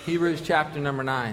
Hebrews chapter number 9.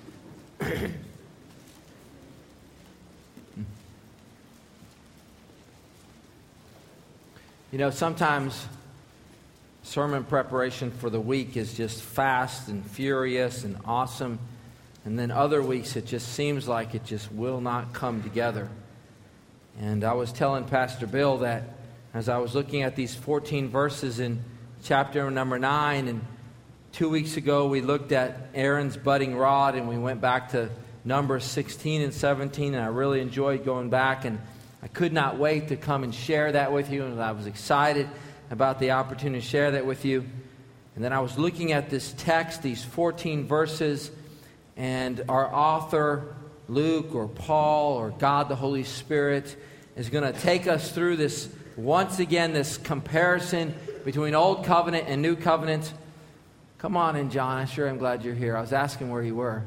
You know, sometimes sermon preparation for the week is just fast and furious and awesome. And then other weeks it just seems like it just will not come together. And I was telling Pastor Bill that as I was looking at these 14 verses in chapter number 9, and 2 weeks ago we looked at Aaron's budding rod, and we went back to Numbers 16 and 17, and I really enjoyed going back, and I could not wait to come and share that with you, and I was excited about the opportunity to share that with you. And then I was looking at this text, these 14 verses, and our author, Luke or Paul or God the Holy Spirit, is going to take us through this, once again, this comparison between Old Covenant and New Covenant. Come on in, John. I sure am glad you're here. I was asking where you were.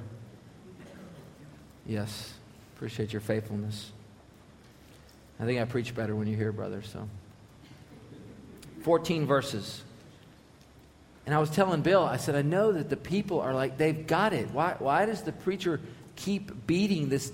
Yes, appreciate your faithfulness. I think I preach better when you're here, brother. So, 14 verses. And I was telling Bill, I said, I know that the people are like, they've got it. Why does the preacher keep beating this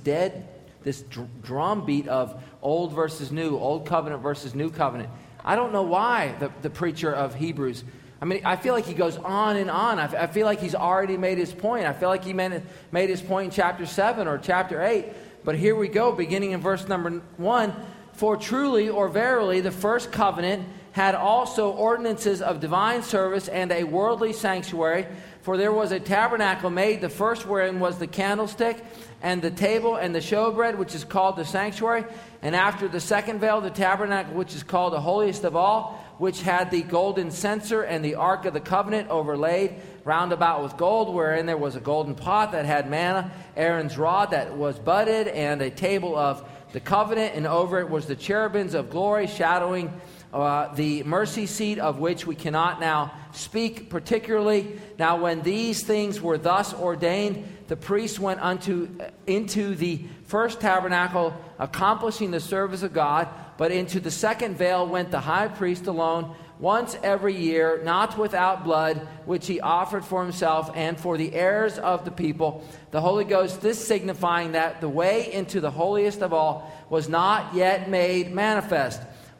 drum beat of old versus new, Old Covenant versus New Covenant? I don't know why the preacher of Hebrews. I mean, I feel like he goes on and on. I feel like he's already made his point. I feel like he made his point in chapter 7 or chapter 8. But here we go, beginning in verse number 1. For truly or verily the first covenant had also ordinances of divine service and a worldly sanctuary. For there was a tabernacle made, the first wherein was the candlestick and the table and the showbread, which is called the sanctuary. And after the second veil, the tabernacle, which is called the holiest of all, which had the golden censer and the ark of the covenant overlaid round about with gold, wherein there was a golden pot that had manna, Aaron's rod that was budded, and a table of the covenant, and over it was the cherubims of glory shadowing the mercy seat, of which we cannot now speak particularly. Now when these things were thus ordained, the priest went into the first tabernacle, accomplishing the service of God. But into the second veil went the high priest alone, once every year, not without blood, which he offered for himself and for the heirs of the people. The Holy Ghost, this signifying that the way into the holiest of all was not yet made manifest,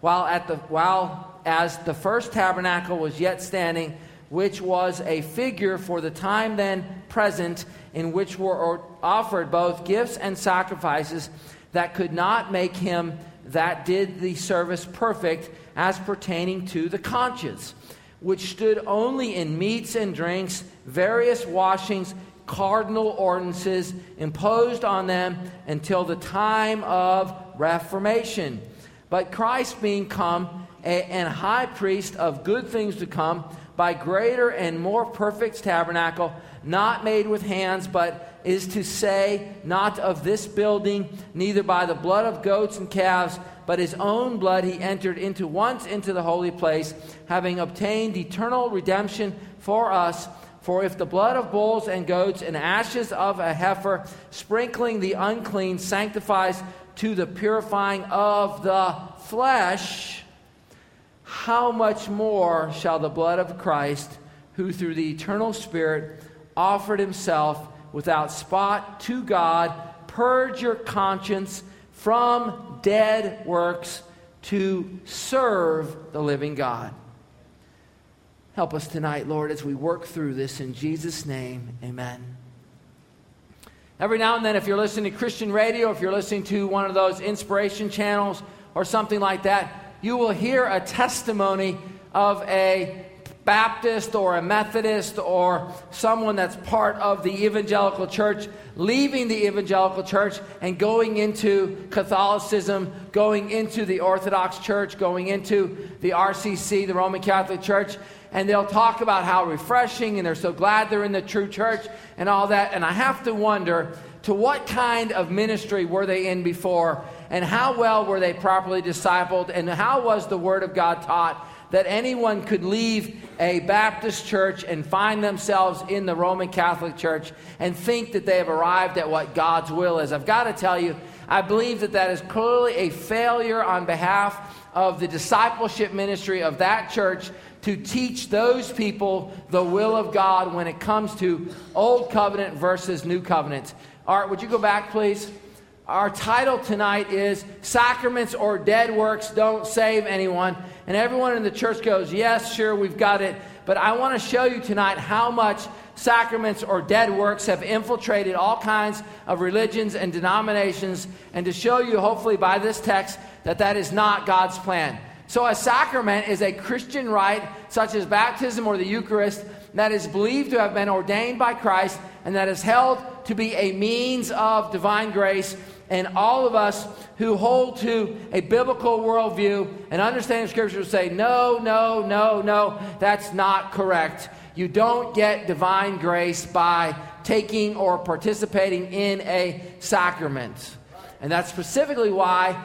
while as the first tabernacle was yet standing, which was a figure for the time then present, in which were offered both gifts and sacrifices that could not make him that did the service perfect, as pertaining to the conscience, which stood only in meats and drinks, various washings, cardinal ordinances imposed on them until the time of Reformation. But Christ being come and high priest of good things to come, by greater and more perfect tabernacle, not made with hands, but is to say, not of this building, neither by the blood of goats and calves, but his own blood he entered once into the holy place, having obtained eternal redemption for us. For if the blood of bulls and goats and ashes of a heifer, sprinkling the unclean, sanctifies to the purifying of the flesh, how much more shall the blood of Christ, who through the eternal Spirit offered himself without spot to God, purge your conscience from dead works to serve the living God. Help us tonight, Lord, as we work through this. In Jesus' name, amen. Every now and then, if you're listening to Christian radio, if you're listening to one of those inspiration channels or something like that, you will hear a testimony of a Baptist or a Methodist or someone that's part of the evangelical church leaving the evangelical church and going into Catholicism, going into the Orthodox Church, going into the RCC, the Roman Catholic Church, and they'll talk about how refreshing and they're so glad they're in the true church and all that. And I have to wonder, to what kind of ministry were they in before, and how well were they properly discipled, and how was the Word of God taught, that anyone could leave a Baptist church and find themselves in the Roman Catholic Church and think that they have arrived at what God's will is. I've got to tell you, I believe that is clearly a failure on behalf of the discipleship ministry of that church to teach those people the will of God when it comes to Old Covenant versus New Covenant. Art, would you go back, please? Our title tonight is Sacraments or Dead Works Don't Save Anyone. And everyone in the church goes, yes, sure, we've got it. But I want to show you tonight how much sacraments or dead works have infiltrated all kinds of religions and denominations, and to show you, hopefully by this text, that that is not God's plan. So a sacrament is a Christian rite, such as baptism or the Eucharist, that is believed to have been ordained by Christ and that is held to be a means of divine grace. And all of us who hold to a biblical worldview and understanding Scripture will say, no, that's not correct. You don't get divine grace by taking or participating in a sacrament. And that's specifically why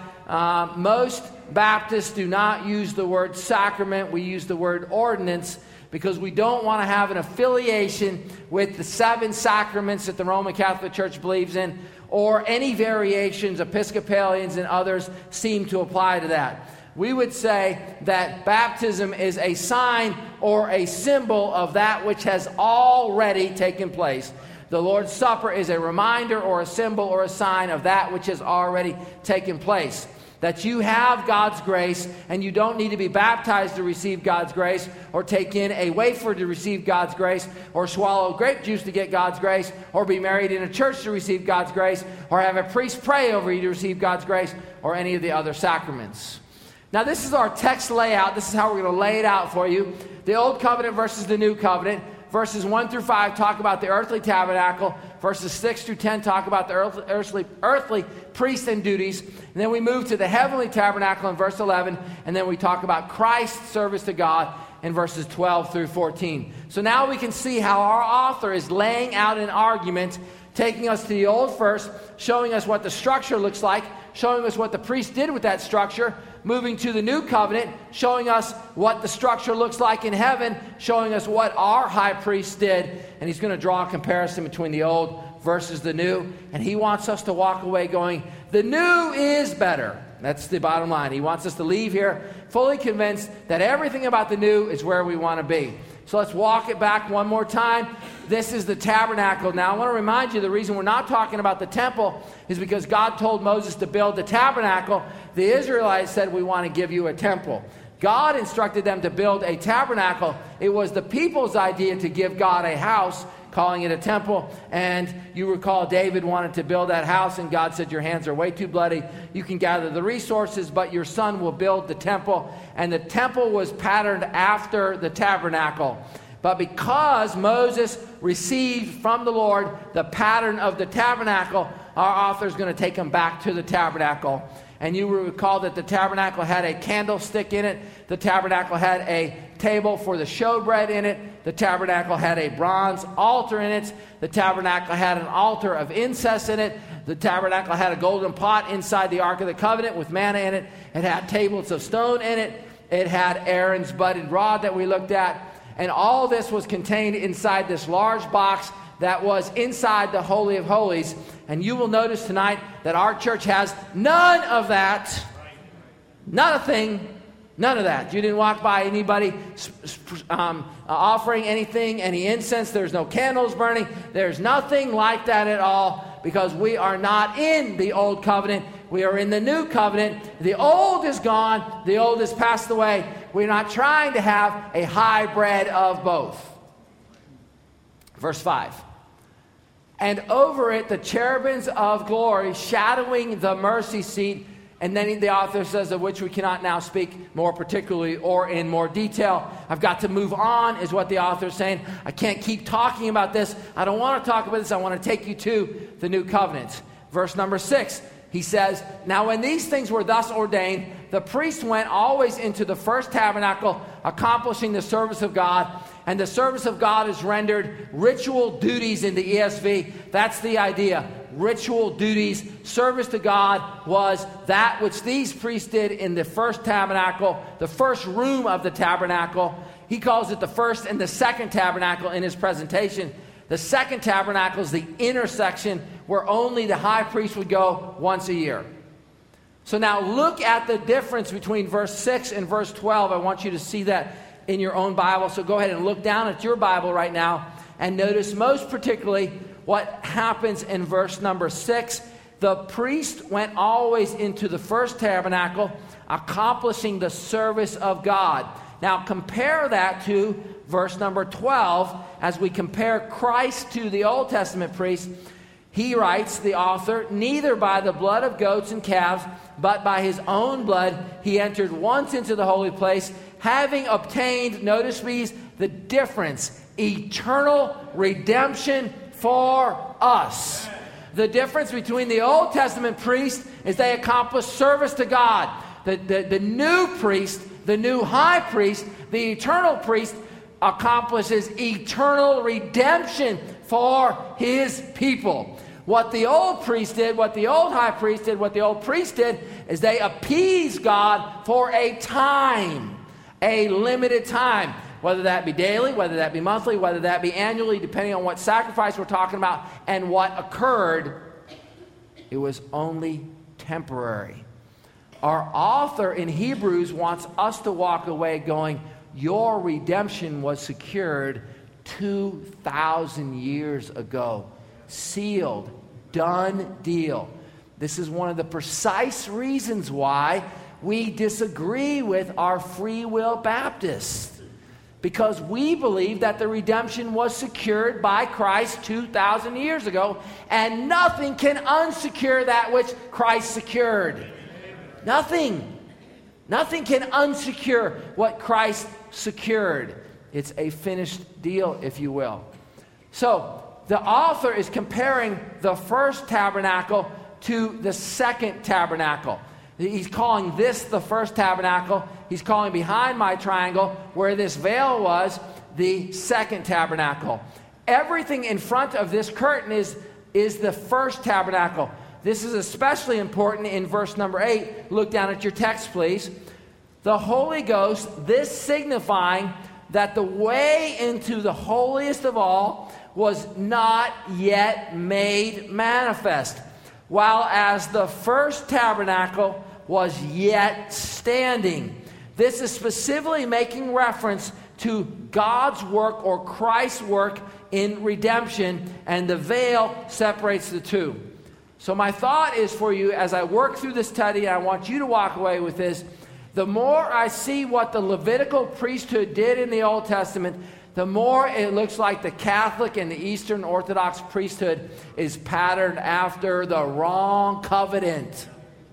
most Baptists do not use the word sacrament. We use the word ordinance, because we don't want to have an affiliation with the 7 sacraments that the Roman Catholic Church believes in, or any variations Episcopalians and others seem to apply to that. We would say that baptism is a sign or a symbol of that which has already taken place. The Lord's Supper is a reminder or a symbol or a sign of that which has already taken place. That you have God's grace, and you don't need to be baptized to receive God's grace, or take in a wafer to receive God's grace, or swallow grape juice to get God's grace, or be married in a church to receive God's grace, or have a priest pray over you to receive God's grace, or any of the other sacraments. Now, this is our text layout. This is how we're going to lay it out for you. The Old Covenant versus the New Covenant. Verses 1 through 5 talk about the earthly tabernacle. Verses 6 through 10 talk about the earthly priests and duties. And then we move to the heavenly tabernacle in verse 11. And then we talk about Christ's service to God in verses 12 through 14. So now we can see how our author is laying out an argument, taking us to the old first, showing us what the structure looks like, showing us what the priest did with that structure, moving to the new covenant, showing us what the structure looks like in heaven, showing us what our high priest did, and he's going to draw a comparison between the old versus the new, and he wants us to walk away going, the new is better. That's the bottom line. He wants us to leave here fully convinced that everything about the new is where we want to be. So let's walk it back one more time. This is the tabernacle. Now, I want to remind you the reason we're not talking about the temple is because God told Moses to build the tabernacle. The Israelites said, we want to give you a temple. God instructed them to build a tabernacle. It was the people's idea to give God a house, calling it a temple. And you recall David wanted to build that house, and God said, your hands are way too bloody. You can gather the resources, but your son will build the temple. And the temple was patterned after the tabernacle. But because Moses received from the Lord the pattern of the tabernacle, our author is going to take him back to the tabernacle. And you will recall that the tabernacle had a candlestick in it. The tabernacle had a table for the showbread in it. The tabernacle had a bronze altar in it. The tabernacle had an altar of incense in it. The tabernacle had a golden pot inside the Ark of the Covenant with manna in it. It had tablets of stone in it. It had Aaron's budded rod that we looked at. And all this was contained inside this large box that was inside the Holy of Holies. And you will notice tonight that our church has none of that. Not a thing. None of that. You didn't walk by anybody offering anything, any incense. There's no candles burning. There's nothing like that at all, because we are not in the old covenant. We are in the new covenant. The old is gone. The old has passed away. We're not trying to have a hybrid of both. Verse 5. And over it the cherubims of glory shadowing the mercy seat. And then the author says, of which we cannot now speak more particularly or in more detail. I've got to move on, is what the author is saying. I can't keep talking about this. I don't want to talk about this. I want to take you to the new covenant. Verse number 6, he says, now when these things were thus ordained, the priest went always into the first tabernacle, accomplishing the service of God. And the service of God is rendered ritual duties in the ESV. That's the idea. Ritual duties. Service to God was that which these priests did in the first tabernacle, the first room of the tabernacle. He calls it the first and the second tabernacle in his presentation. The second tabernacle is the inner section where only the high priest would go once a year. So now look at the difference between verse 6 and verse 12. I want you to see that in your own Bible. So go ahead and look down at your Bible right now and notice most particularly what happens in verse number 6. The priest went always into the first tabernacle, accomplishing the service of God. Now compare that to verse number 12. As we compare Christ to the Old Testament priest, he writes, the author, neither by the blood of goats and calves, but by his own blood he entered once into the holy place, having obtained, notice please, the difference, eternal redemption for us. The difference between the Old Testament priest is they accomplish service to God. The new priest, the new high priest, the eternal priest accomplishes eternal redemption for his people. What the old priest did, what the old high priest did, what the old priest did is they appeased God for a time, a limited time. Whether that be daily, whether that be monthly, whether that be annually, depending on what sacrifice we're talking about and what occurred, it was only temporary. Our author in Hebrews wants us to walk away going, your redemption was secured 2,000 years ago. Sealed, done deal. This is one of the precise reasons why we disagree with our free will Baptists. Because we believe that the redemption was secured by Christ 2,000 years ago, and nothing can unsecure that which Christ secured. Nothing. Nothing can unsecure what Christ secured. It's a finished deal, if you will. So, the author is comparing the first tabernacle to the second tabernacle. He's calling this the first tabernacle. He's calling behind my triangle, where this veil was, the second tabernacle. Everything in front of this curtain is the first tabernacle. This is especially important in verse number 8. Look down at your text, please. The Holy Ghost, this signifying that the way into the holiest of all was not yet made manifest, while as the first tabernacle was yet standing. This is specifically making reference to God's work or Christ's work in redemption, and the veil separates the two. So my thought is for you as I work through this study, I want you to walk away with this. The more I see what the Levitical priesthood did in the Old Testament, the more it looks like the Catholic and the Eastern Orthodox priesthood is patterned after the wrong covenant.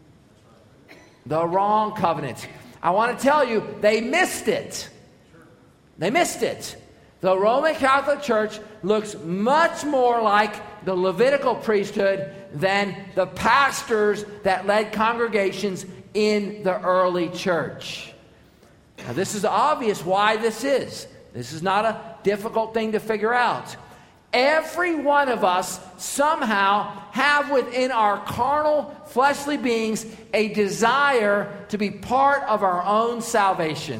The wrong covenant. I want to tell you, they missed it. They missed it. The Roman Catholic Church looks much more like the Levitical priesthood than the pastors that led congregations in the early church. Now, this is obvious why this is. This is not a difficult thing to figure out. Every one of us somehow have within our carnal, fleshly beings a desire to be part of our own salvation.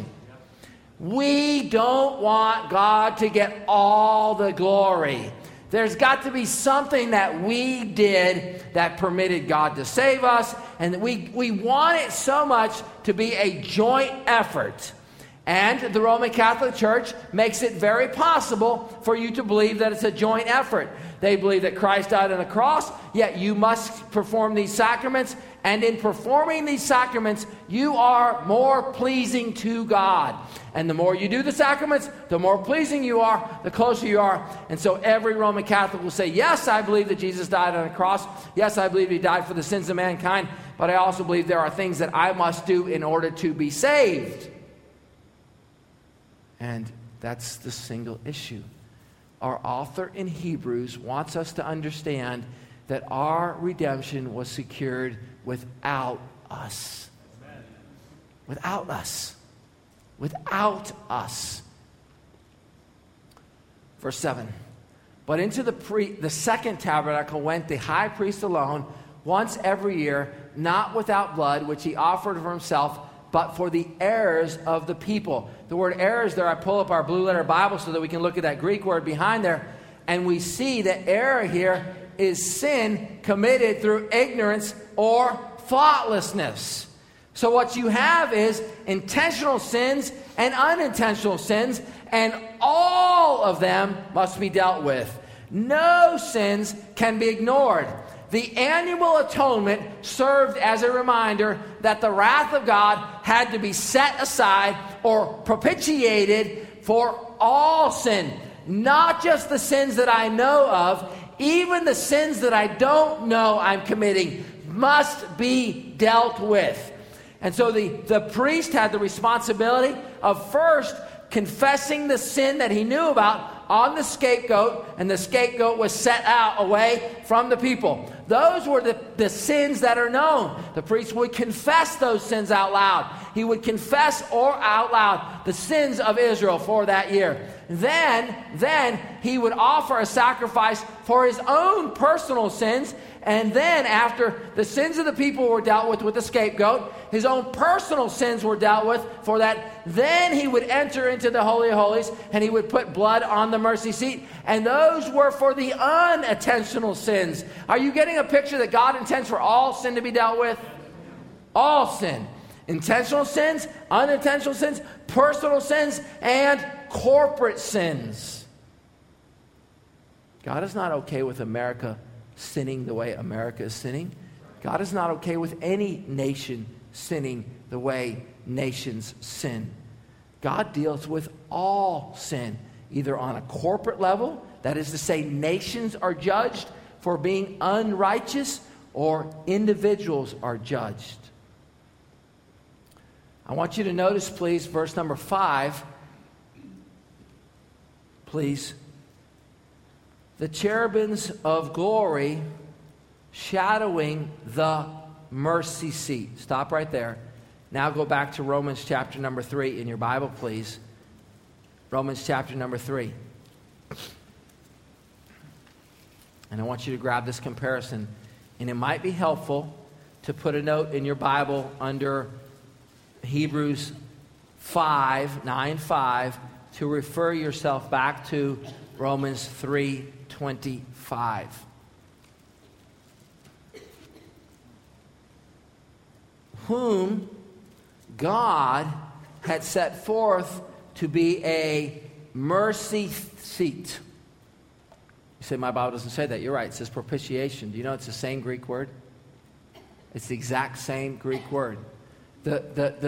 We don't want God to get all the glory. There's got to be something that we did that permitted God to save us, and we want it so much to be a joint effort. And the Roman Catholic Church makes it very possible for you to believe that it's a joint effort. They believe that Christ died on the cross, yet you must perform these sacraments. And in performing these sacraments, you are more pleasing to God. And the more you do the sacraments, the more pleasing you are, the closer you are. And so every Roman Catholic will say, yes, I believe that Jesus died on the cross. Yes, I believe he died for the sins of mankind. But I also believe there are things that I must do in order to be saved. And that's the single issue. Our author in Hebrews wants us to understand that our redemption was secured without us. Amen. Without us. Without us. Verse 7. But into the second tabernacle went the high priest alone, once every year, not without blood, which he offered for himself, but for the errors of the people. The word errors there, I pull up our blue letter Bible so that we can look at that Greek word behind there, and we see that error here is sin committed through ignorance or thoughtlessness. So what you have is intentional sins and unintentional sins, and all of them must be dealt with. No sins can be ignored. The annual atonement served as a reminder that the wrath of God had to be set aside or propitiated for all sin. Not just the sins that I know of, even the sins that I don't know I'm committing must be dealt with. And so the priest had the responsibility of first confessing the sin that he knew about on the scapegoat, and the scapegoat was set out away from the people. Those were the sins that are known. The priest would confess those sins out loud. He would confess or out loud the sins of Israel for that year. Then he would offer a sacrifice for his own personal sins. And then after the sins of the people were dealt with the scapegoat, his own personal sins were dealt with for that. Then he would enter into the Holy of Holies and he would put blood on the mercy seat. And those were for the unintentional sins. Are you getting a picture that God intends for all sin to be dealt with? All sin. Intentional sins, unintentional sins, personal sins, and corporate sins. God is not okay with America sinning the way America is sinning. God is not okay with any nation sinning the way nations sin. God deals with all sin, either on a corporate level, that is to say, nations are judged for being unrighteous, or individuals are judged. I want you to notice, please, verse number 5. Please. The cherubims of glory shadowing the mercy seat. Stop right there. Now go back to Romans chapter number 3 in your Bible, please. Romans chapter number 3. And I want you to grab this comparison. And it might be helpful to put a note in your Bible under Hebrews 9:5, to refer yourself back to Romans 3:25. Whom God had set forth to be a mercy seat. You say, my Bible doesn't say that. You're right. It says propitiation. Do you know it's the same Greek word? It's the exact same Greek word. The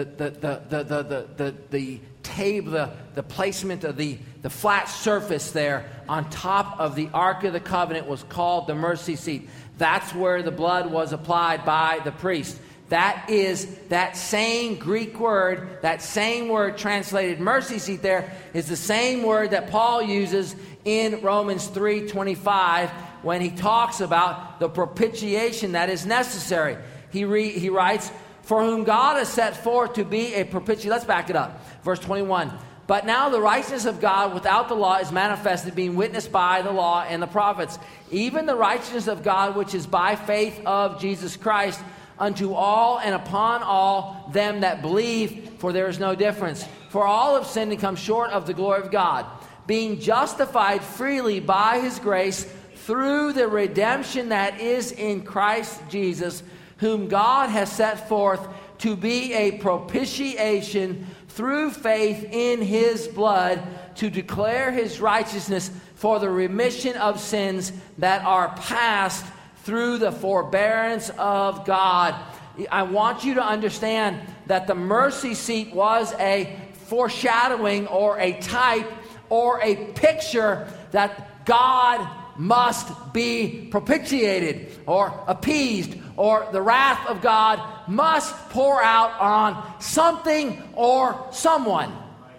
table, the placement of the flat surface there on top of the Ark of the Covenant was called the mercy seat. That's where the blood was applied by the priest. That is that same Greek word, that same word translated mercy seat there, is the same word that Paul uses in Romans 3:25 when he talks about the propitiation that is necessary. He writes, for whom God has set forth to be a propitiation. Let's back it up. Verse 21. But now the righteousness of God without the law is manifested, being witnessed by the law and the prophets. Even the righteousness of God, which is by faith of Jesus Christ, unto all and upon all them that believe, for there is no difference. For all have sinned and come short of the glory of God, being justified freely by his grace through the redemption that is in Christ Jesus, whom God has set forth to be a propitiation through faith in his blood, to declare his righteousness for the remission of sins that are past through the forbearance of God. I want you to understand that the mercy seat was a foreshadowing or a type or a picture that God must be propitiated or appeased, or the wrath of God must pour out on something or someone.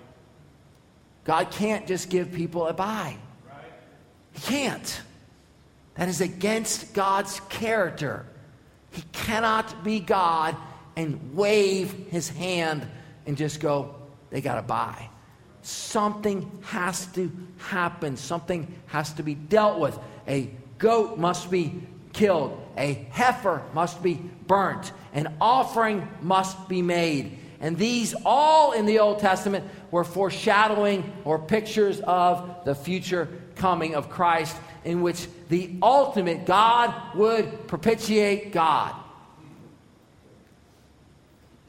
God can't just give people a bye. He can't. That is against God's character. He cannot be God and wave his hand and just go, they got to buy. Something has to happen. Something has to be dealt with. A goat must be killed. A heifer must be burnt. An offering must be made. And these all in the Old Testament were foreshadowing or pictures of the future coming of Christ, in which the ultimate God would propitiate God.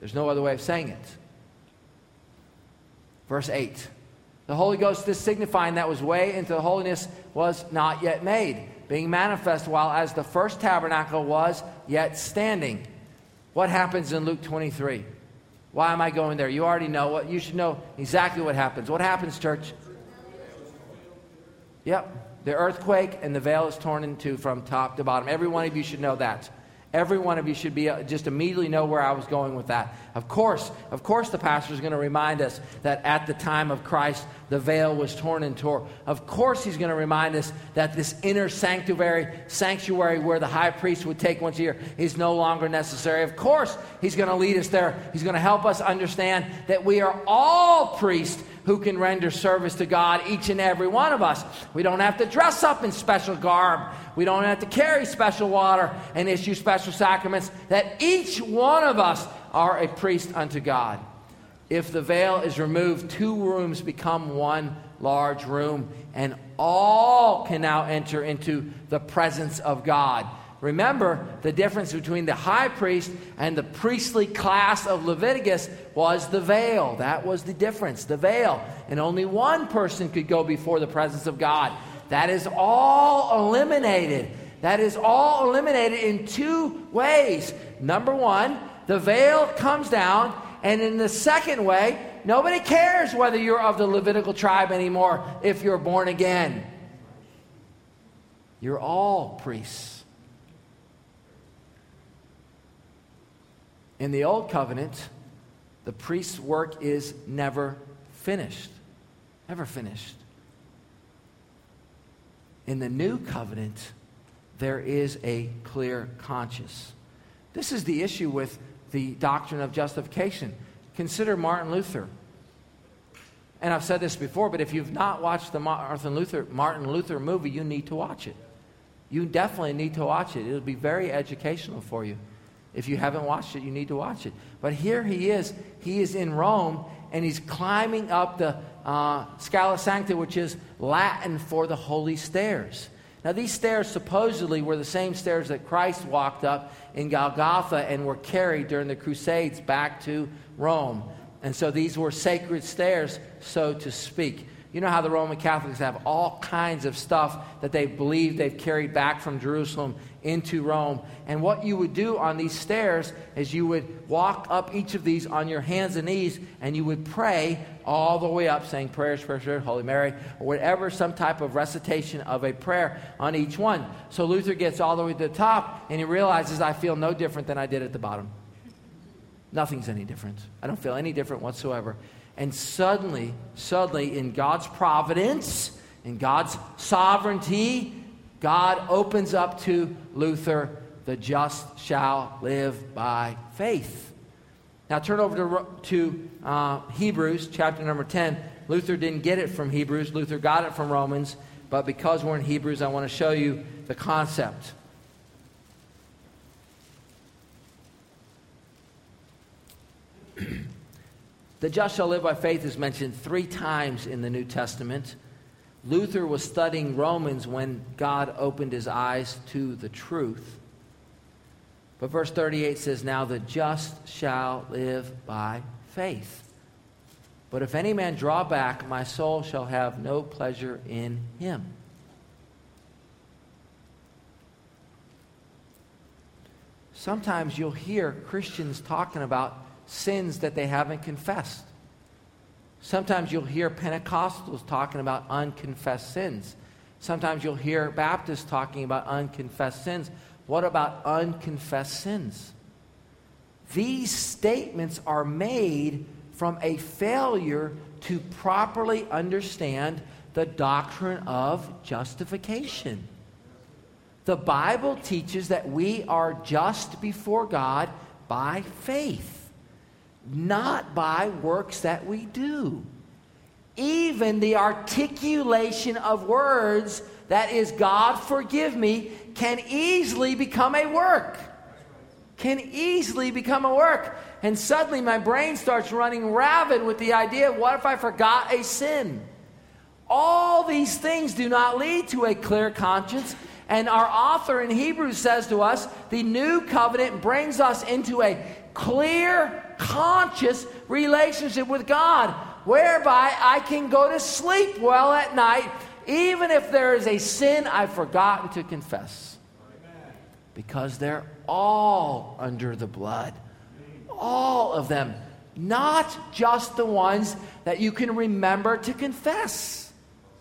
There's no other way of saying it. Verse 8. The Holy Ghost is signifying that was way into the holiness was not yet made, being manifest while as the first tabernacle was yet standing. What happens in Luke 23? Why am I going there? You already know what. You should know exactly what happens. What happens, church? Yep. The earthquake and the veil is torn in two from top to bottom. Every one of you should know that. Every one of you should be just immediately know where I was going with that. Of course, the pastor is going to remind us that at the time of Christ, the veil was torn in two. Of course, he's going to remind us that this inner sanctuary where the high priest would take once a year is no longer necessary. Of course, he's going to lead us there. He's going to help us understand that we are all priests who can render service to God, each and every one of us. We don't have to dress up in special garb. We don't have to carry special water and issue special sacraments. That each one of us are a priest unto God. If the veil is removed, two rooms become one large room, and all can now enter into the presence of God. Remember, the difference between the high priest and the priestly class of Leviticus was the veil. That was the difference, the veil. And only one person could go before the presence of God. That is all eliminated. That is all eliminated in two ways. Number one, the veil comes down. And in the second way, nobody cares whether you're of the Levitical tribe anymore if you're born again. You're all priests. In the Old Covenant, the priest's work is never finished. Never finished. In the New Covenant, there is a clear conscience. This is the issue with the doctrine of justification. Consider Martin Luther. And I've said this before, but if you've not watched the Martin Luther movie, you need to watch it. You definitely need to watch it. It'll be very educational for you. If you haven't watched it, you need to watch it. But here he is in Rome, and he's climbing up the Scala Sancta, which is Latin for the holy stairs. Now, these stairs supposedly were the same stairs that Christ walked up in Golgotha and were carried during the Crusades back to Rome. And so these were sacred stairs, so to speak. You know how the Roman Catholics have all kinds of stuff that they believe they've carried back from Jerusalem into Rome. And what you would do on these stairs is you would walk up each of these on your hands and knees, and you would pray all the way up, saying prayers, Holy Mary, or whatever, some type of recitation of a prayer on each one. So Luther gets all the way to the top, and he realizes, I feel no different than I did at the bottom. Nothing's any different. I don't feel any different whatsoever. And suddenly, in God's providence, in God's sovereignty, God opens up to Luther, the just shall live by faith. Now turn over to Hebrews chapter number 10. Luther didn't get it from Hebrews. Luther got it from Romans. But because we're in Hebrews, I want to show you the concept. The just shall live by faith is mentioned 3 times in the New Testament. Luther was studying Romans when God opened his eyes to the truth. But verse 38 says, now the just shall live by faith. But if any man draw back, my soul shall have no pleasure in him. Sometimes you'll hear Christians talking about sins that they haven't confessed. Sometimes you'll hear Pentecostals talking about unconfessed sins. Sometimes you'll hear Baptists talking about unconfessed sins. What about unconfessed sins? These statements are made from a failure to properly understand the doctrine of justification. The Bible teaches that we are just before God by faith, not by works that we do. Even the articulation of words, that is, God forgive me, can easily become a work. Can easily become a work. And suddenly my brain starts running rabid with the idea, what if I forgot a sin? All these things do not lead to a clear conscience. And our author in Hebrews says to us, the new covenant brings us into a clear, conscious relationship with God, whereby I can go to sleep well at night, even if there is a sin I've forgotten to confess. Because they're all under the blood. All of them. Not just the ones that you can remember to confess.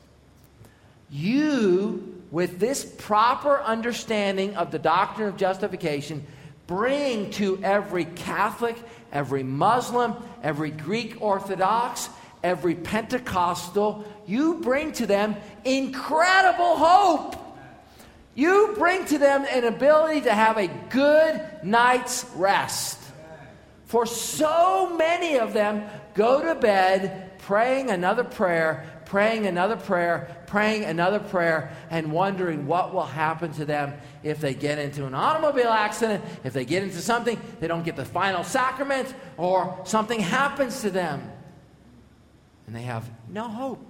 You, with this proper understanding of the doctrine of justification, bring to every Catholic, every Muslim, every Greek Orthodox, every Pentecostal, you bring to them incredible hope. You bring to them an ability to have a good night's rest. For so many of them go to bed praying another prayer, praying another prayer, praying another prayer, and wondering what will happen to them if they get into an automobile accident, if they get into something, they don't get the final sacrament, or something happens to them. And they have no hope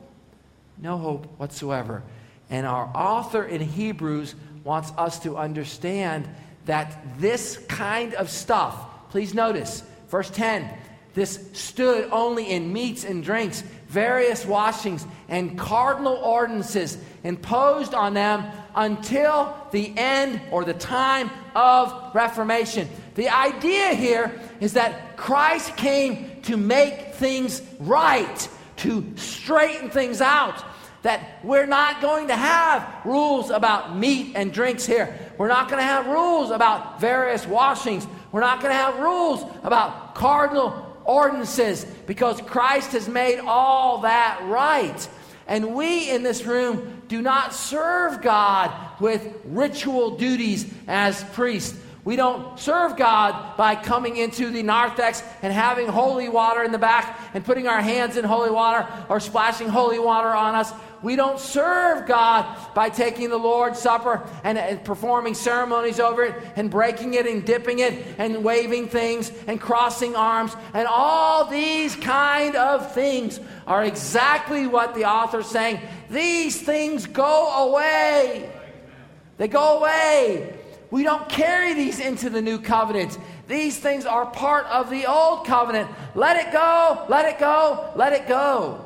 whatsoever. And our author in Hebrews wants us to understand that this kind of stuff, please notice, verse 10, this stood only in meats and drinks, various washings, and cardinal ordinances imposed on them until the end or the time of Reformation. The idea here is that Christ came to make things right, to straighten things out. That we're not going to have rules about meat and drinks here. We're not going to have rules about various washings. We're not going to have rules about cardinal ordinances, because Christ has made all that right. And we in this room do not serve God with ritual duties as priests. We don't serve God by coming into the narthex and having holy water in the back and putting our hands in holy water or splashing holy water on us. We don't serve God by taking the Lord's Supper and performing ceremonies over it and breaking it and dipping it and waving things and crossing arms. And all these kind of things are exactly what the author's saying. These things go away. They go away. We don't carry these into the new covenant. These things are part of the old covenant. Let it go, let it go, let it go.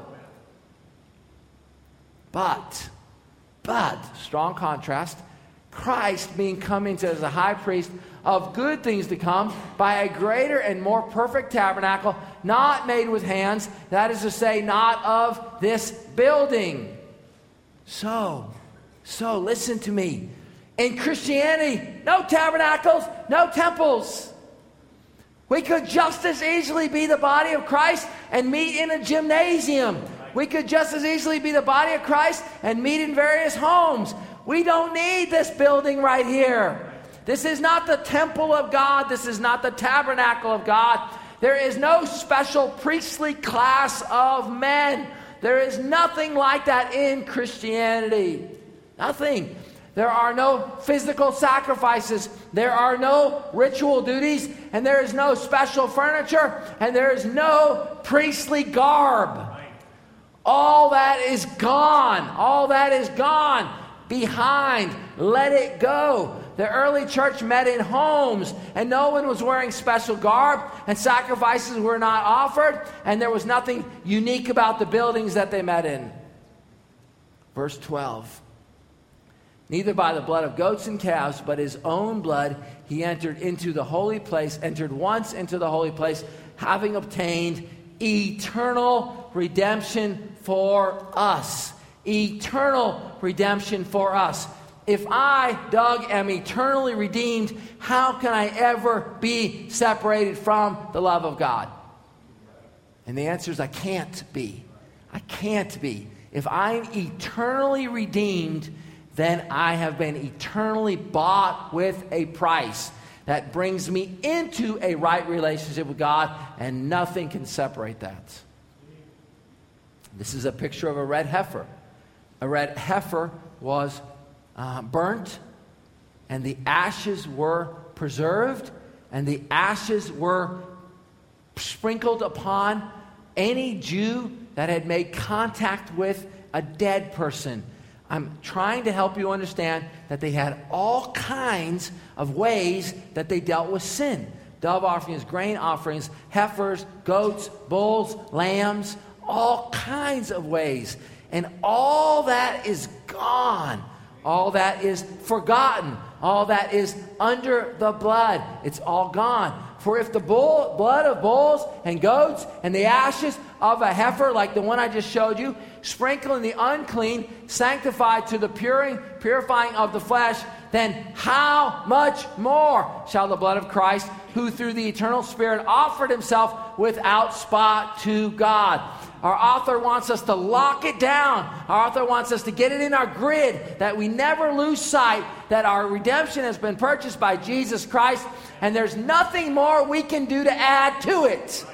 But, strong contrast, Christ being come into as a high priest of good things to come by a greater and more perfect tabernacle, not made with hands, that is to say, not of this building. So listen to me. In Christianity, no tabernacles, no temples. We could just as easily be the body of Christ and meet in a gymnasium. We could just as easily be the body of Christ and meet in various homes. We don't need this building right here. This is not the temple of God. This is not the tabernacle of God. There is no special priestly class of men. There is nothing like that in Christianity. Nothing. There are no physical sacrifices. There are no ritual duties. And there is no special furniture. And there is no priestly garb. All that is gone. All that is gone. Behind. Let it go. The early church met in homes, and no one was wearing special garb, and sacrifices were not offered, and there was nothing unique about the buildings that they met in. Verse 12. Neither by the blood of goats and calves, but his own blood, he entered into the holy place, entered once into the holy place, having obtained eternal redemption for us. Eternal redemption for us. If I, Doug, am eternally redeemed, how can I ever be separated from the love of God? And the answer is I can't be. I can't be. If I'm eternally redeemed, then I have been eternally bought with a price that brings me into a right relationship with God, and nothing can separate that. This is a picture of a red heifer. A red heifer was burnt, and the ashes were preserved, and the ashes were sprinkled upon any Jew that had made contact with a dead person. I'm trying to help you understand that they had all kinds of ways that they dealt with sin. dove offerings, grain offerings, heifers, goats, bulls, lambs, all kinds of ways. And all that is gone. All that is forgotten. All that is under the blood. It's all gone. For if the blood of bulls and goats and the ashes of a heifer, like the one I just showed you, sprinkling the unclean, sanctified to the purifying of the flesh, then how much more shall the blood of Christ, who through the eternal Spirit offered himself without spot to God. Our author wants us to lock it down. Our author wants us to get it in our grid, that we never lose sight that our redemption has been purchased by Jesus Christ, and there's nothing more we can do to add to it.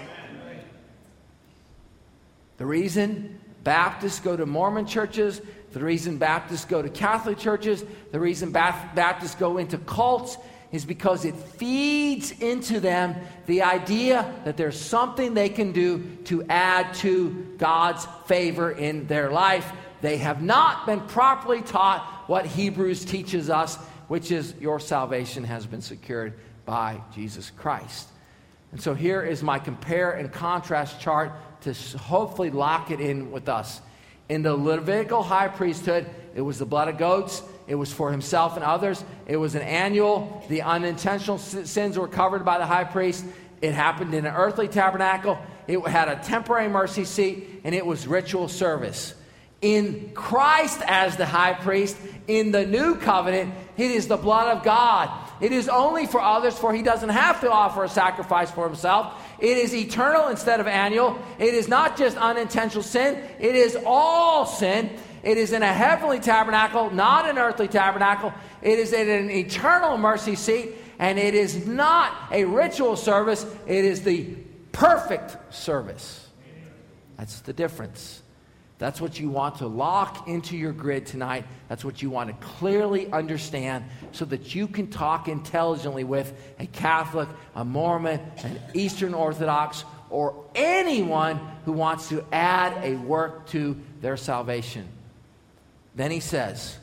The reason Baptists go to Mormon churches, the reason Baptists go to Catholic churches, the reason Baptists go into cults is because it feeds into them the idea that there's something they can do to add to God's favor in their life. They have not been properly taught what Hebrews teaches us, which is your salvation has been secured by Jesus Christ. And so here is my compare and contrast chart to hopefully lock it in with us. In the Levitical high priesthood, it was the blood of goats. It was for himself and others. It was an annual. The unintentional sins were covered by the high priest. It happened in an earthly tabernacle. It had a temporary mercy seat, and it was ritual service. In Christ as the high priest, in the new covenant, it is the blood of God. It is only for others, for he doesn't have to offer a sacrifice for himself. It is eternal instead of annual. It is not just unintentional sin. It is all sin. It is in a heavenly tabernacle, not an earthly tabernacle. It is in an eternal mercy seat, and it is not a ritual service. It is the perfect service. That's the difference. That's what you want to lock into your grid tonight. That's what you want to clearly understand so that you can talk intelligently with a Catholic, a Mormon, an Eastern Orthodox, or anyone who wants to add a work to their salvation. Then he says,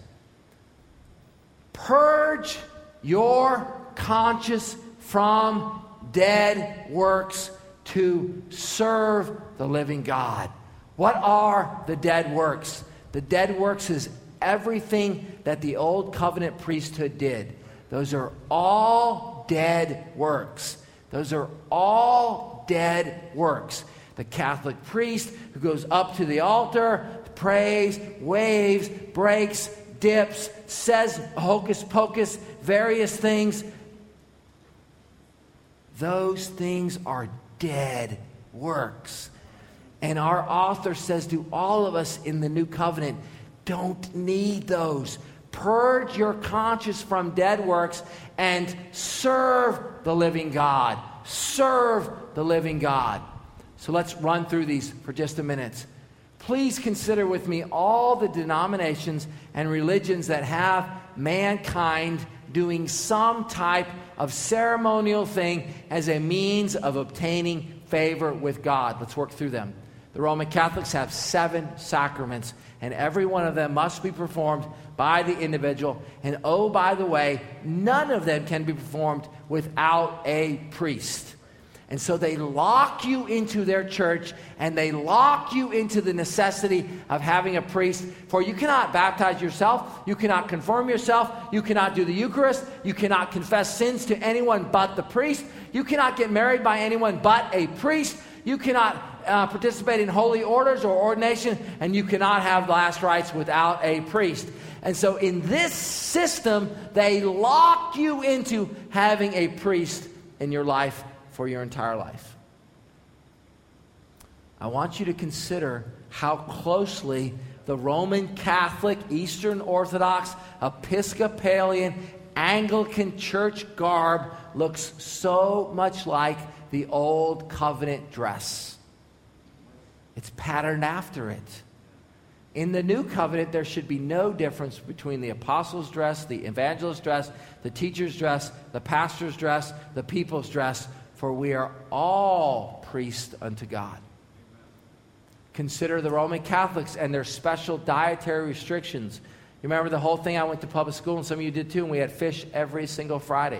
purge your conscience from dead works to serve the living God. What are the dead works? The dead works is everything that the old covenant priesthood did. Those are all dead works. Those are all dead works. The Catholic priest who goes up to the altar, prays, waves, breaks, dips, says hocus pocus, various things. Those things are dead works. And our author says to all of us in the new covenant, don't need those. Purge your conscience from dead works and serve the living God. Serve the living God. So let's run through these for just a minute. Please consider with me all the denominations and religions that have mankind doing some type of ceremonial thing as a means of obtaining favor with God. Let's work through them. The Roman Catholics have 7 sacraments, and every one of them must be performed by the individual. And oh, by the way, none of them can be performed without a priest. And so they lock you into their church, and they lock you into the necessity of having a priest. For you cannot baptize yourself, you cannot confirm yourself, you cannot do the Eucharist, you cannot confess sins to anyone but the priest, you cannot get married by anyone but a priest, you cannot participate in holy orders or ordination, and you cannot have last rites without a priest. And so in this system, they lock you into having a priest in your life for your entire life. I want you to consider how closely the Roman Catholic, Eastern Orthodox, Episcopalian, Anglican church garb looks so much like the old covenant dress. It's patterned after it. In the new covenant, there should be no difference between the apostles' dress, the evangelist's dress, the teacher's dress, the pastor's dress, the people's dress, for we are all priests unto God. Consider the Roman Catholics and their special dietary restrictions. You remember the whole thing? I went to public school, and some of you did too, and we had fish every single Friday.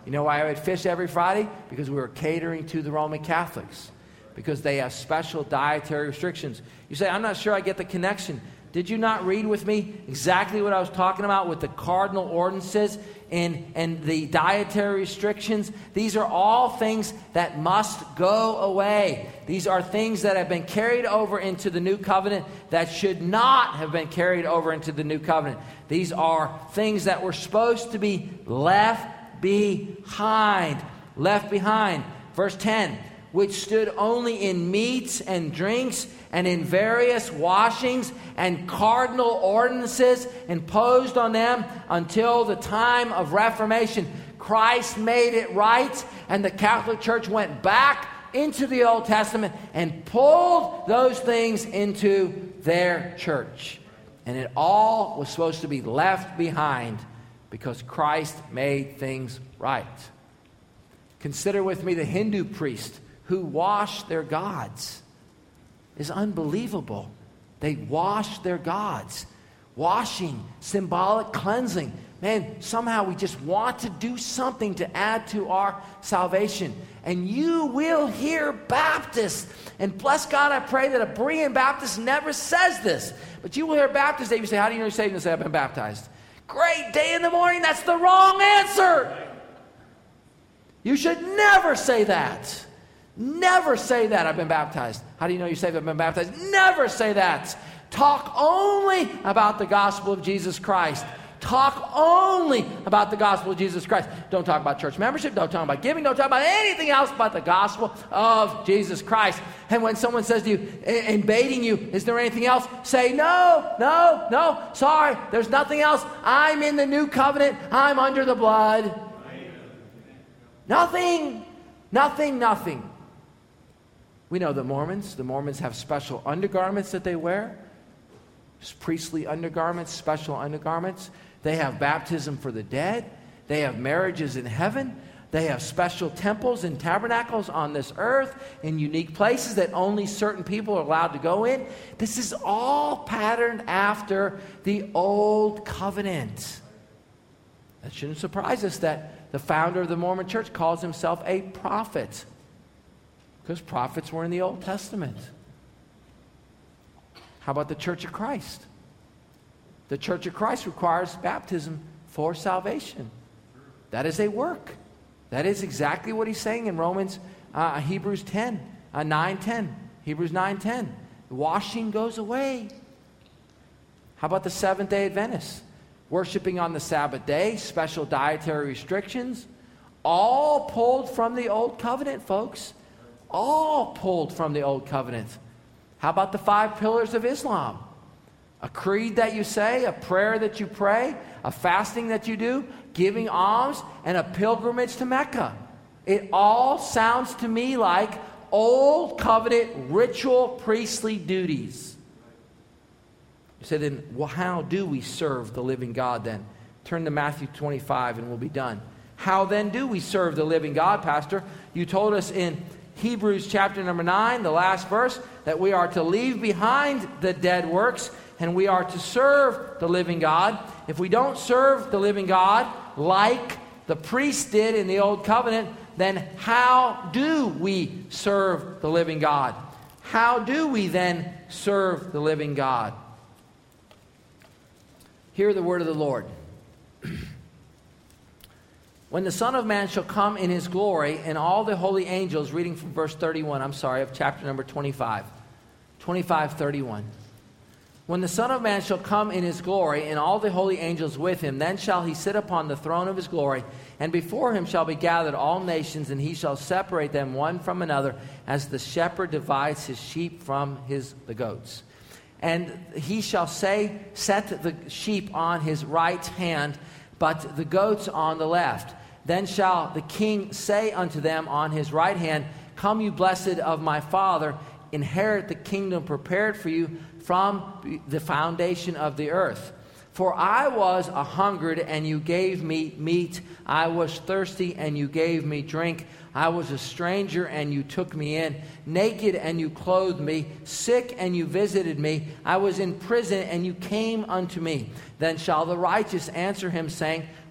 You know why I would fish every Friday? Because we were catering to the Roman Catholics. Because they have special dietary restrictions. You say, I'm not sure I get the connection. Did you not read with me exactly what I was talking about with the cardinal ordinances and the dietary restrictions? These are all things that must go away. These are things that have been carried over into the new covenant that should not have been carried over into the new covenant. These are things that were supposed to be left behind. Left behind. Verse 10, which stood only in meats and drinks and in various washings and cardinal ordinances imposed on them until the time of Reformation. Christ made it right, and the Catholic Church went back into the Old Testament and pulled those things into their church. And it all was supposed to be left behind because Christ made things right. Consider with me the Hindu priest who washed their gods. Is unbelievable. They washed their gods. Washing, symbolic cleansing. Man, somehow we just want to do something to add to our salvation. And you will hear Baptists. And bless God, I pray that a Berean Baptist never says this. But you will hear Baptists, they say, how do you know you're saved? And say, I've been baptized. Great day in the morning, that's the wrong answer. You should never say that. Never say that, I've been baptized. How do you know you're saved? I've been baptized. Never say that. Talk only about the gospel of Jesus Christ. Talk only about the gospel of Jesus Christ. Don't talk about church membership. Don't talk about giving. Don't talk about anything else but the gospel of Jesus Christ. And when someone says to you, and baiting you, is there anything else? Say, no, sorry, there's nothing else. I'm in the new covenant. I'm under the blood. Nothing. We know the Mormons have special undergarments that they wear. Priestly undergarments, special undergarments. They have baptism for the dead. They have marriages in heaven. They have special temples and tabernacles on this earth in unique places that only certain people are allowed to go in. This is all patterned after the old covenant. That shouldn't surprise us that the founder of the Mormon church calls himself a prophet. Because prophets were in the Old Testament. How about the Church of Christ? The Church of Christ requires baptism for salvation. That is a work. That is exactly what he's saying in Hebrews 9:10. Hebrews 9:10. The washing goes away. How about the Seventh-day Adventists? Worshiping on the Sabbath day, special dietary restrictions, all pulled from the Old Covenant, folks. All pulled from the Old Covenant. How about the 5 pillars of Islam? A creed that you say, a prayer that you pray, a fasting that you do, giving alms, and a pilgrimage to Mecca. It all sounds to me like Old Covenant ritual priestly duties. You say then, well, how do we serve the living God then? Turn to Matthew 25 and we'll be done. How then do we serve the living God, Pastor? You told us in Hebrews chapter number 9, the last verse, that we are to leave behind the dead works and we are to serve the living God. If we don't serve the living God like the priests did in the Old Covenant, then how do we serve the living God? How do we then serve the living God? Hear the word of the Lord. When the Son of Man shall come in his glory and all the holy angels, reading from verse 31, of chapter number 25. 25:31. When the Son of Man shall come in his glory and all the holy angels with him, then shall he sit upon the throne of his glory, and before him shall be gathered all nations, and he shall separate them one from another, as the shepherd divides his sheep from the goats. And he shall set the sheep on his right hand, but the goats on the left. Then shall the king say unto them on his right hand, Come, you blessed of my Father, inherit the kingdom prepared for you from the foundation of the earth. For I was a hungered, and you gave me meat. I was thirsty, and you gave me drink. I was a stranger, and you took me in. Naked, and you clothed me. Sick, and you visited me. I was in prison, and you came unto me. Then shall the righteous answer him, saying,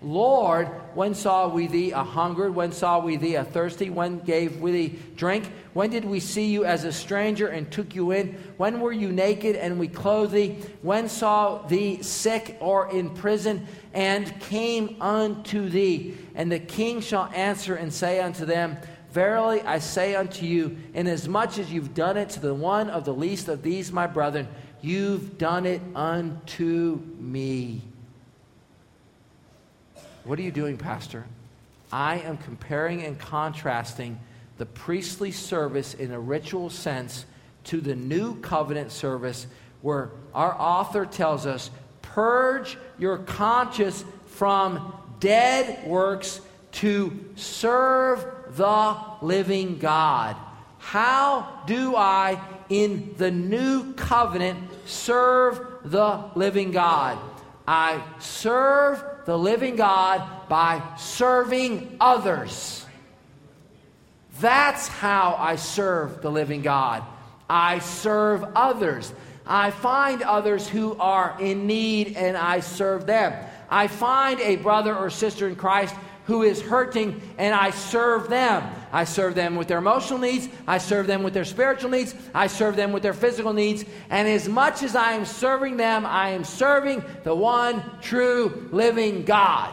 Lord, when saw we thee a hungered? When saw we thee a thirsty? When gave we thee drink? When did we see you as a stranger and took you in? When were you naked and we clothed thee? When saw thee sick or in prison and came unto thee? And the king shall answer and say unto them, Verily I say unto you, inasmuch as you've done it to the one of the least of these my brethren, you've done it unto me. What are you doing, Pastor? I am comparing and contrasting the priestly service in a ritual sense to the new covenant service, where our author tells us, purge your conscience from dead works to serve the living God. How do I, in the new covenant, serve the living God? I serve the living God by serving others. That's how I serve the living God. I serve others. I find others who are in need and I serve them. I find a brother or sister in Christ who is hurting and I serve them. I serve them with their emotional needs. I serve them with their spiritual needs. I serve them with their physical needs. And as much as I am serving them, I am serving the one true living God.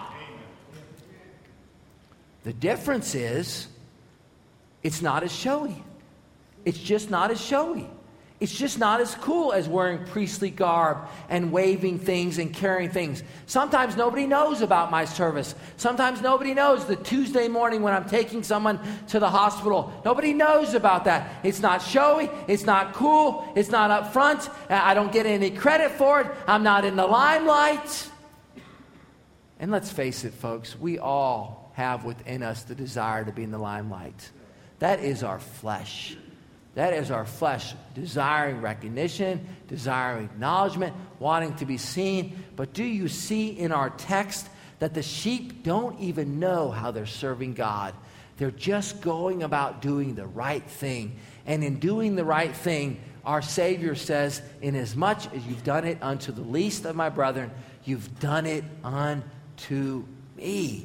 The difference is, it's not as showy. It's just not as showy. It's just not as cool as wearing priestly garb and waving things and carrying things. Sometimes nobody knows about my service. Sometimes nobody knows the Tuesday morning when I'm taking someone to the hospital. Nobody knows about that. It's not showy. It's not cool. It's not up front. I don't get any credit for it. I'm not in the limelight. And let's face it, folks, we all have within us the desire to be in the limelight. That is our flesh. That is our flesh, desiring recognition, desiring acknowledgement, wanting to be seen. But do you see in our text that the sheep don't even know how they're serving God? They're just going about doing the right thing. And in doing the right thing, our Savior says, inasmuch as you've done it unto the least of my brethren, you've done it unto me.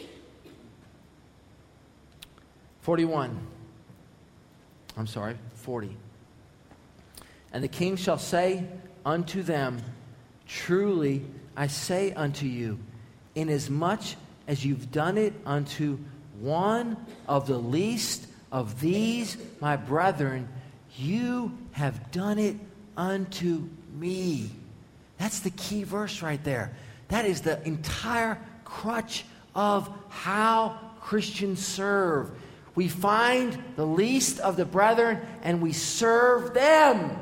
40. And the king shall say unto them, Truly I say unto you, inasmuch as you've done it unto one of the least of these my brethren, you have done it unto me. That's the key verse right there. That is the entire crutch of how Christians serve. We find the least of the brethren and we serve them.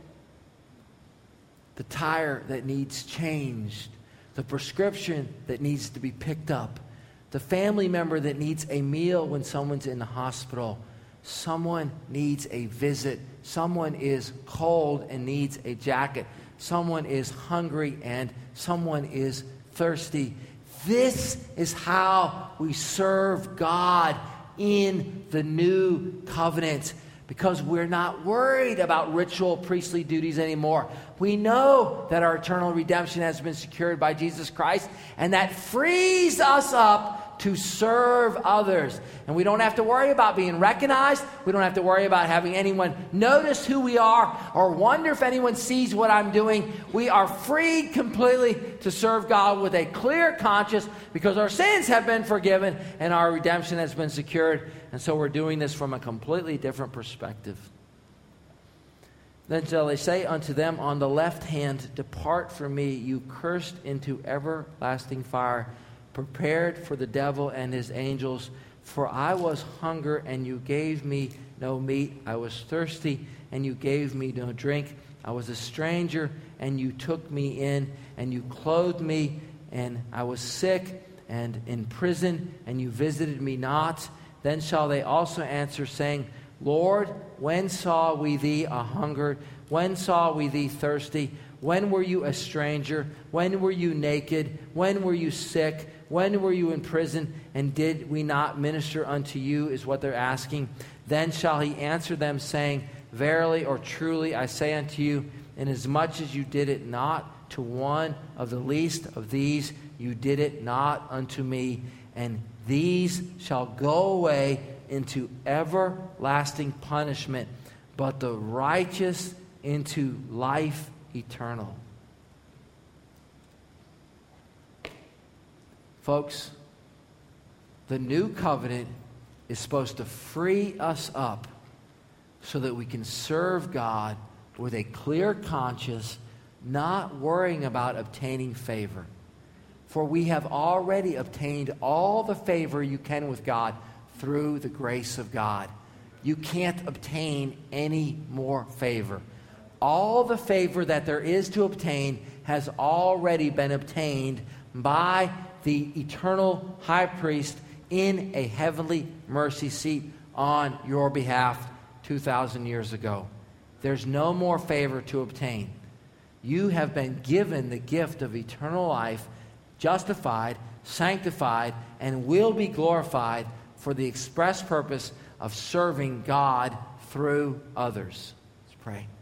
The tire that needs changed, the prescription that needs to be picked up, the family member that needs a meal when someone's in the hospital, someone needs a visit, someone is cold and needs a jacket, someone is hungry and someone is thirsty. This is how we serve God in the new covenant, because we're not worried about ritual priestly duties anymore. We know that our eternal redemption has been secured by Jesus Christ, and that frees us up to serve others. And we don't have to worry about being recognized. We don't have to worry about having anyone notice who we are or wonder if anyone sees what I'm doing. We are freed completely to serve God with a clear conscience because our sins have been forgiven and our redemption has been secured. And so we're doing this from a completely different perspective. Then shall they say unto them on the left hand, Depart from me, you cursed, into everlasting fire, prepared for the devil and his angels. For I was hunger, and you gave me no meat. I was thirsty, and you gave me no drink. I was a stranger, and you took me in, and you clothed me, and I was sick and in prison, and you visited me not. Then shall they also answer, saying, Lord, when saw we thee a hungered? When saw we thee thirsty? When were you a stranger? When were you naked? When were you sick? When were you in prison? And did we not minister unto you, is what they're asking. Then shall he answer them, saying, Verily or truly I say unto you, inasmuch as you did it not to one of the least of these you did it not unto me, and these shall go away into everlasting punishment, but the righteous into life eternal. Folks, the new covenant is supposed to free us up so that we can serve God with a clear conscience, not worrying about obtaining favor. For we have already obtained all the favor you can with God through the grace of God. You can't obtain any more favor. All the favor that there is to obtain has already been obtained by the eternal high priest in a heavenly mercy seat on your behalf 2,000 years ago. There's no more favor to obtain. You have been given the gift of eternal life, justified, sanctified, and will be glorified for the express purpose of serving God through others. Let's pray.